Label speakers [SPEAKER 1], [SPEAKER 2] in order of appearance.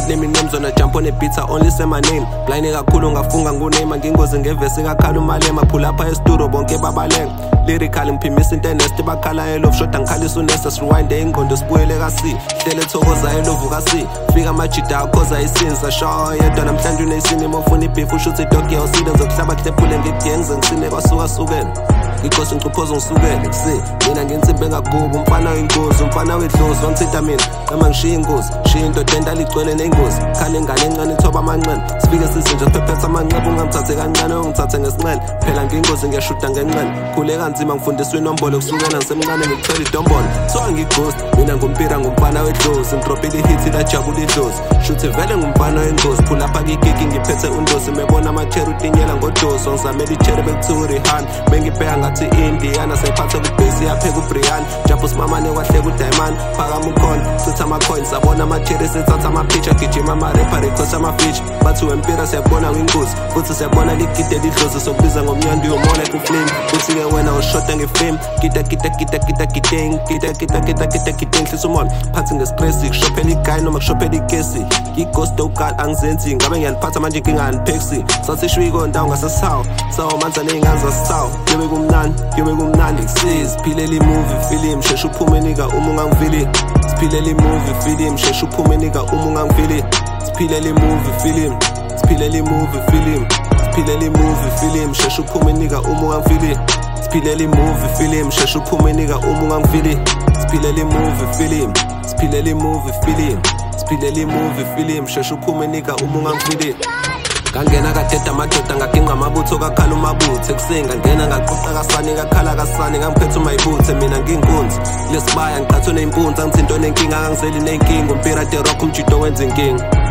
[SPEAKER 1] name names on a jump on a beat, I only say my name. Blind kakhulu ngafunga nguname, ngingozi ngevesi ngakhala umalema. Pull up e-studio bonke babaleng. Lyrical ngiphimisa into enest bakhala elove shot angikhalisa unesta rewind ingqondo sibuyele kasi. Hlele thokoza elove kasi. Fika amajida akhoza isinza shaw yedwa namhlanje unesini mofuna ibeef ushuthi dog yawusida zokuhlaba klephule ngigenze ngisine kwasuka sukene. Ngikhosi ngicuphoza ngisukele kusi mina ngensimbi engagubu umfana wengozi umfana wedlozi wangithinta mina noma ngishiya ingozi shiya indoda endala igcwele nengozi khale ingane encane ithoba amanqene sifike sizinje siphephethe amanqeba ungangithathe kancane ungithathe ngesinqele phela ngiyingozi ngiyashuda ngenqele khule kanzima ngifundiswa inombolo kusukela ngisemncane ngikuthela idombolo so angighost mina ngumpira ngumfana wedlozi ngidropile ihit lajabula idlozi shuthi vele ngumfana wengozi pull up akigigi ngiphethe undosi mebona amacheri utinyela ngodoso ngizamela icheri bekuthiwa urihan bengibheka ngathi Indiana sayiphatha kubhesi yapheka uBrian Japos mamane kwahleka uDiamond phakama ukhona sitha ama-coins sabona ama-cherry sithatha ama-picture gijima ama-rapper request ama-feature bathi wempira siyabona kwingozi futhi siyabona ligide lidlozi sokubiza ngomnyandi umona kuflame futhi-ke wena ushoda ngefame gideng hlisa umona phansi ngestresi kushophela igayi noma kushophela igesi ngighost ogal angizenzi ngabe ngiyaliphatha manje nginganiphexi sasisho ikondawo ngasesawo sawo manzane ey'ngane zasesawo Yobe kumnandi kusizi siphilela i-movie film shesha uphume nika uma ungangivili siphilela i-movie film shesha uphume nika uma ungangivili siphilela i-movie film shesha uphume nika uma ungangivili siphilela i-movie film shesha uphume nika uma ungangivili siphilela i-movie film shesha uphume nika uma ungangivili Ngangena kadeda amadoda ngaginqa amabutho kakhala umabutho ekuseni ngangena ngaqoqa kasani ngakhala kasani ngangiphethe umayibuthe mina ngiyinkunzi lesibaya ngithathwe neyimpunzi angithinto nenkinga angangizeli nenkinga umpira the rock umjido wenza inkinga